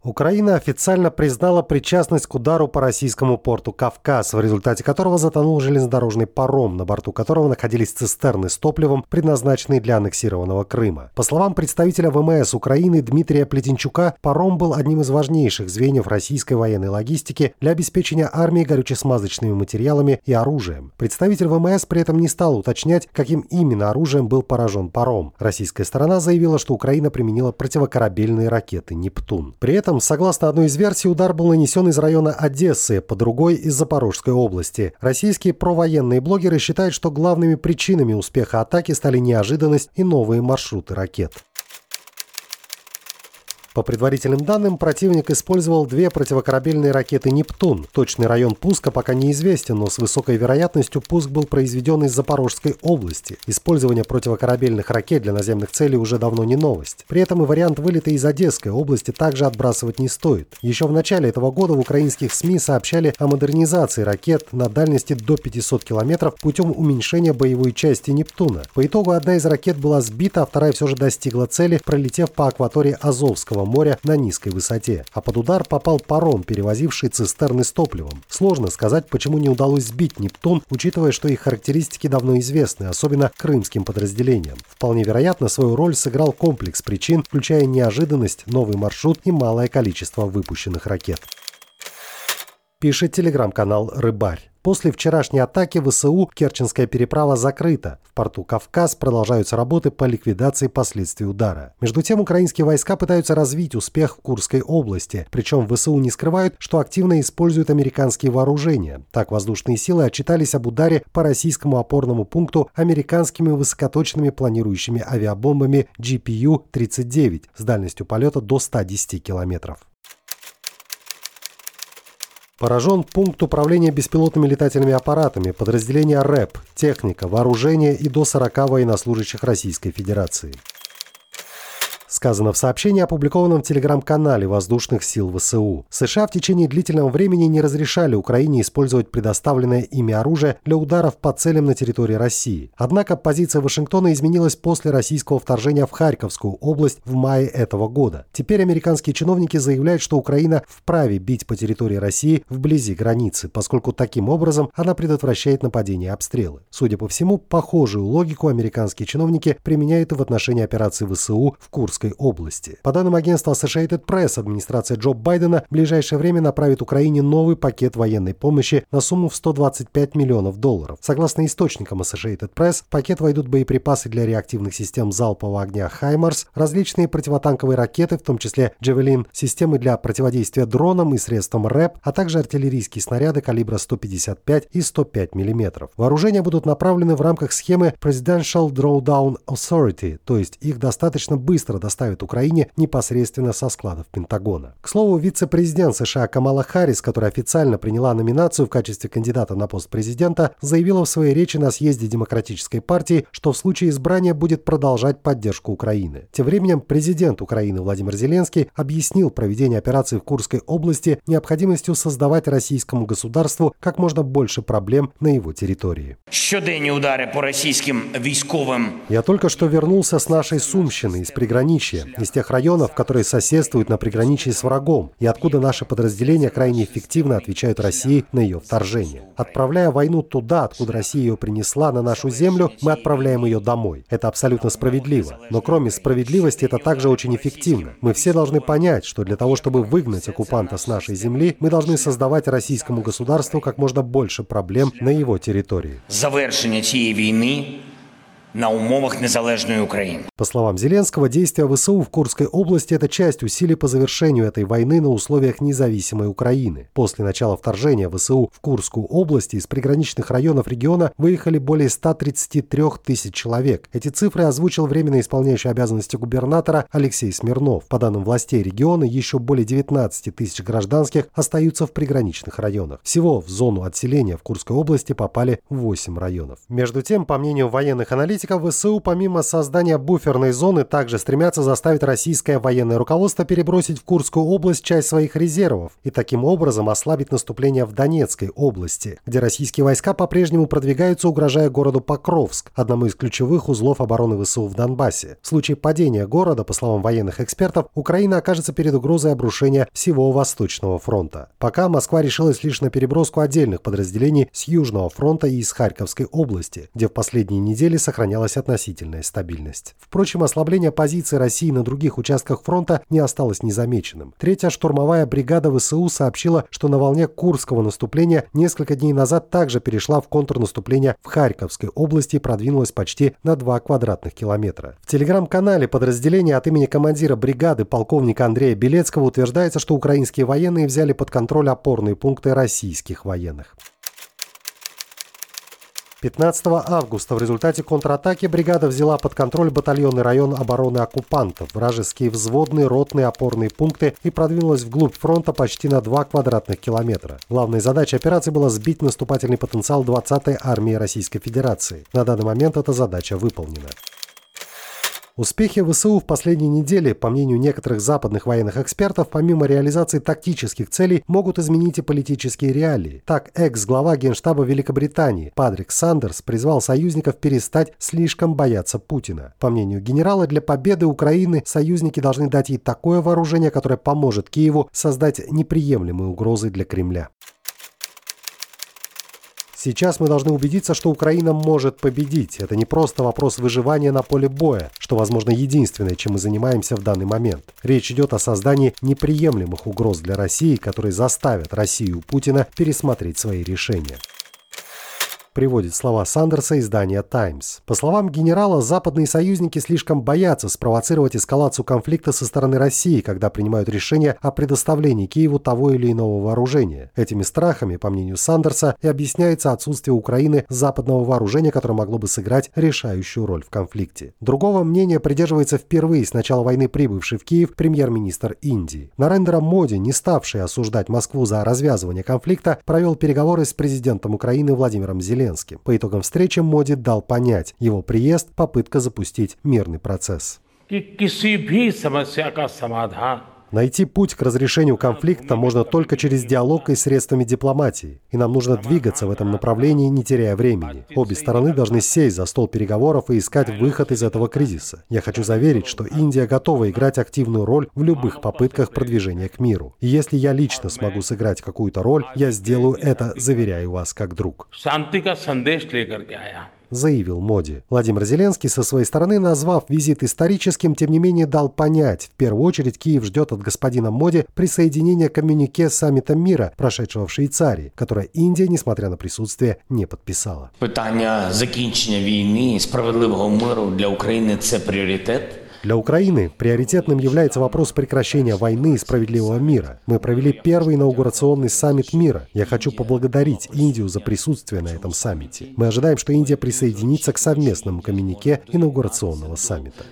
Украина официально признала причастность к удару по российскому порту «Кавказ», в результате которого затонул железнодорожный паром, на борту которого находились цистерны с топливом, предназначенные для аннексированного Крыма. По словам представителя ВМС Украины Дмитрия Плетенчука, паром был одним из важнейших звеньев российской военной логистики для обеспечения армии горюче-смазочными материалами и оружием. Представитель ВМС при этом не стал уточнять, каким именно оружием был поражен паром. Российская сторона заявила, что Украина применила противокорабельные ракеты «Нептун». При этом, согласно одной из версий, удар был нанесен из района Одессы, по другой – из Запорожской области. Российские провоенные блогеры считают, что главными причинами успеха атаки стали неожиданность и новые маршруты ракет. По предварительным данным, противник использовал 2 противокорабельные ракеты «Нептун». Точный район пуска пока неизвестен, но с высокой вероятностью пуск был произведен из Запорожской области. Использование противокорабельных ракет для наземных целей уже давно не новость. При этом и вариант вылета из Одесской области также отбрасывать не стоит. Еще в начале этого года в украинских СМИ сообщали о модернизации ракет на дальности до 500 километров путем уменьшения боевой части «Нептуна». По итогу одна из ракет была сбита, а вторая все же достигла цели, пролетев по акватории Азовского моря на низкой высоте. А под удар попал паром, перевозивший цистерны с топливом. Сложно сказать, почему не удалось сбить «Нептун», учитывая, что их характеристики давно известны, особенно крымским подразделениям. Вполне вероятно, свою роль сыграл комплекс причин, включая неожиданность, новый маршрут и малое количество выпущенных ракет. Пишет телеграм-канал «Рыбарь». После вчерашней атаки ВСУ Керченская переправа закрыта. В порту Кавказ продолжаются работы по ликвидации последствий удара. Между тем, украинские войска пытаются развить успех в Курской области. Причем ВСУ не скрывают, что активно используют американские вооружения. Так, воздушные силы отчитались об ударе по российскому опорному пункту американскими высокоточными планирующими авиабомбами GPU-39 с дальностью полета до 110 километров. Поражен пункт управления беспилотными летательными аппаратами, подразделения РЭП, техника, вооружение и до 40 военнослужащих Российской Федерации. Сказано в сообщении, опубликованном в телеграм-канале Воздушных сил ВСУ. США в течение длительного времени не разрешали Украине использовать предоставленное ими оружие для ударов по целям на территории России. Однако позиция Вашингтона изменилась после российского вторжения в Харьковскую область в мае этого года. Теперь американские чиновники заявляют, что Украина вправе бить по территории России вблизи границы, поскольку таким образом она предотвращает нападения и обстрелы. Судя по всему, похожую логику американские чиновники применяют и в отношении операции ВСУ в Курской области. По данным агентства Associated Press, администрация Джо Байдена в ближайшее время направит Украине новый пакет военной помощи на сумму в $125 миллионов. Согласно источникам Associated Press, в пакет войдут боеприпасы для реактивных систем залпового огня «Хаймарс», различные противотанковые ракеты, в том числе «Джавелин», системы для противодействия дронам и средствам РЭП, а также артиллерийские снаряды калибра 155 и 105 мм. Вооружения будут направлены в рамках схемы Presidential Drawdown Authority, то есть их достаточно быстро доставят Украине непосредственно со складов Пентагона. К слову, вице-президент США Камала Харрис, которая официально приняла номинацию в качестве кандидата на пост президента, заявила в своей речи на съезде Демократической партии, что в случае избрания будет продолжать поддержку Украины. Тем временем президент Украины Владимир Зеленский объяснил проведение операции в Курской области необходимостью создавать российскому государству как можно больше проблем на его территории. Щоденні удари по російським військовим. Я только что вернулся с нашей Сумщины, из приграничья, из тех районов, которые соседствуют на приграничье с врагом, и откуда наши подразделения крайне эффективно отвечают России на ее вторжение. Отправляя войну туда, откуда Россия ее принесла, на нашу землю, мы отправляем ее домой. Это абсолютно справедливо. Но кроме справедливости, это также очень эффективно. Мы все должны понять, что для того, чтобы выгнать оккупанта с нашей земли, мы должны создавать российскому государству как можно больше проблем на его территории. Завершення цієї війни на умовах незалежної України. По словам Зеленского, действия ВСУ в Курской области – это часть усилий по завершению этой войны на условиях независимой Украины. После начала вторжения ВСУ в Курскую область из приграничных районов региона выехали более 133 тысяч человек. Эти цифры озвучил временно исполняющий обязанности губернатора Алексей Смирнов. По данным властей региона, еще более 19 тысяч гражданских остаются в приграничных районах. Всего в зону отселения в Курской области попали 8 районов. Между тем, по мнению военных аналитиков, аналитиков ВСУ помимо создания буферной зоны также стремятся заставить российское военное руководство перебросить в Курскую область часть своих резервов и таким образом ослабить наступление в Донецкой области, где российские войска по-прежнему продвигаются, угрожая городу Покровск, одному из ключевых узлов обороны ВСУ в Донбассе. В случае падения города, по словам военных экспертов, Украина окажется перед угрозой обрушения всего Восточного фронта. Пока Москва решилась лишь на переброску отдельных подразделений с Южного фронта и из Харьковской области, где в последние недели сохранялась относительная стабильность. Впрочем, ослабление позиций России на других участках фронта не осталось незамеченным. 3-я штурмовая бригада ВСУ сообщила, что на волне Курского наступления несколько дней назад также перешла в контрнаступление в Харьковской области и продвинулась почти на 2 квадратных километра. В телеграм-канале подразделения от имени командира бригады полковника Андрея Белецкого утверждается, что украинские военные взяли под контроль опорные пункты российских военных. 15 августа в результате контратаки бригада взяла под контроль батальонный район обороны оккупантов, вражеские взводные, ротные, опорные пункты и продвинулась вглубь фронта почти на 2 квадратных километра. Главной задачей операции была сбить наступательный потенциал 20-й армии Российской Федерации. На данный момент эта задача выполнена. Успехи ВСУ в последние недели, по мнению некоторых западных военных экспертов, помимо реализации тактических целей, могут изменить и политические реалии. Так, экс-глава Генштаба Великобритании Патрик Сандерс призвал союзников перестать слишком бояться Путина. По мнению генерала, для победы Украины союзники должны дать ей такое вооружение, которое поможет Киеву создать неприемлемые угрозы для Кремля. Сейчас мы должны убедиться, что Украина может победить. Это не просто вопрос выживания на поле боя, что, возможно, единственное, чем мы занимаемся в данный момент. Речь идет о создании неприемлемых угроз для России, которые заставят Россию и Путина пересмотреть свои решения. Приводит слова Сандерса издание «Таймс». По словам генерала, западные союзники слишком боятся спровоцировать эскалацию конфликта со стороны России, когда принимают решение о предоставлении Киеву того или иного вооружения. Этими страхами, по мнению Сандерса, и объясняется отсутствие Украины западного вооружения, которое могло бы сыграть решающую роль в конфликте. Другого мнения придерживается впервые с начала войны прибывший в Киев премьер-министр Индии. Нарендра Моди, не ставший осуждать Москву за развязывание конфликта, провел переговоры с президентом Украины Владимиром Зеленским. По итогам встречи Моди дал понять, его приезд – попытка запустить мирный процесс. Найти путь к разрешению конфликта можно только через диалог и средствами дипломатии. И нам нужно двигаться в этом направлении, не теряя времени. Обе стороны должны сесть за стол переговоров и искать выход из этого кризиса. Я хочу заверить, что Индия готова играть активную роль в любых попытках продвижения к миру. И если я лично смогу сыграть какую-то роль, я сделаю это, заверяю вас, как друг. Заявил Моди. Владимир Зеленский со своей стороны, назвав визит историческим, тем не менее дал понять, в первую очередь Киев ждет от господина Моди присоединения к коммюнике саммита мира, прошедшего в Швейцарии, которое Индия, несмотря на присутствие, не подписала. Питання закінчення війни і справедливого миру для України – це пріоритет. Для Украины приоритетным является вопрос прекращения войны и справедливого мира. Мы провели первый инаугурационный саммит мира. Я хочу поблагодарить Индию за присутствие на этом саммите. Мы ожидаем, что Индия присоединится к совместному коммюнике инаугурационного саммита.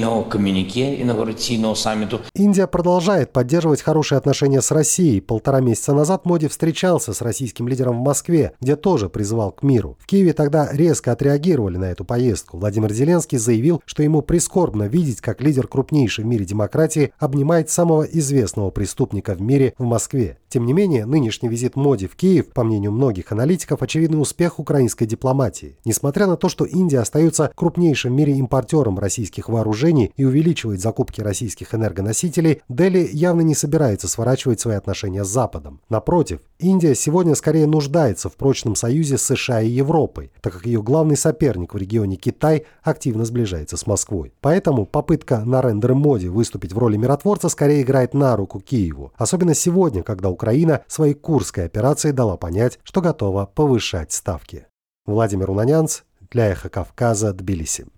Индия продолжает поддерживать хорошие отношения с Россией. 1,5 месяца назад Моди встречался с российским лидером в Москве, где тоже призывал к миру. В Киеве тогда резко отреагировали на эту поездку. Владимир Зеленский заявил, что ему прискорбно видеть, как лидер крупнейшей в мире демократии обнимает самого известного преступника в мире в Москве. Тем не менее, нынешний визит Моди в Киев, по мнению многих аналитиков, очевидный успех украинской дипломатии. Несмотря на то, что Индия остается крупнейшим в мире импортером российских вооружений и увеличивает закупки российских энергоносителей, Дели явно не собирается сворачивать свои отношения с Западом. Напротив, Индия сегодня скорее нуждается в прочном союзе с США и Европой, так как ее главный соперник в регионе Китай активно сближается с Москвой. Поэтому попытка Нарендры Моди выступить в роли миротворца скорее играет на руку Киеву. Особенно сегодня, когда Украина своей Курской операцией дала понять, что готова повышать ставки. Владимир Унанянц для Эхо Кавказа, Тбилиси.